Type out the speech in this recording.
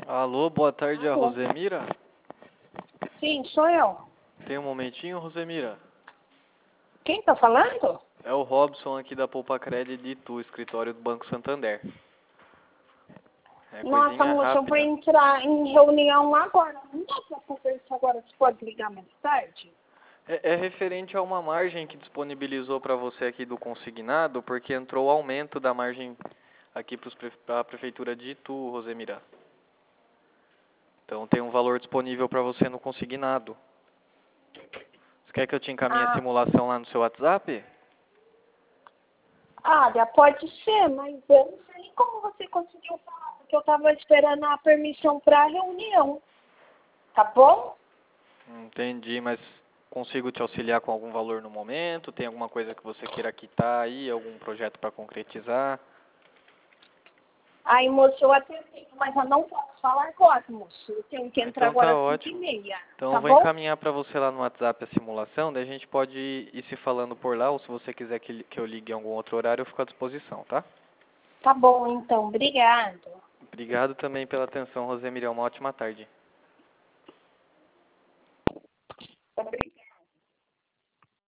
Alô, boa tarde, a Alô? Rosemira. Sim, sou eu. Tem um momentinho, Rosemira? Quem tá falando? É o Robson aqui da Poupa Cred de Itu, escritório do Banco Santander. É Nossa, coisinha moça, eu vou rápida. entrar em reunião agora. Não dá pra conversar agora, você pode ligar mais tarde? É referente a uma margem que disponibilizou para você aqui do consignado, porque entrou o aumento da margem aqui para a Prefeitura de Itu, Rosemira. Então tem um valor disponível para você no consignado. Você quer que eu te encaminhe a Ah, simulação lá no seu WhatsApp? já pode ser, mas eu não sei nem como você conseguiu falar, porque eu tava esperando a permissão pra reunião. Tá bom? Entendi, mas consigo te auxiliar com algum valor no momento? Tem alguma coisa que você queira quitar aí? Algum projeto para concretizar? Aí, moço, eu até tenho, mas eu não posso falar agora, moço. Eu tenho que entrar Então tá agora às ótimo. 5h30, Então eu tá vou bom? encaminhar para você lá no WhatsApp a simulação, daí a gente pode ir se falando por lá, ou se você quiser que eu ligue em algum outro horário, eu fico à disposição, tá? Tá bom, então. Obrigado. Obrigado também pela atenção, Rosemira. Uma ótima tarde.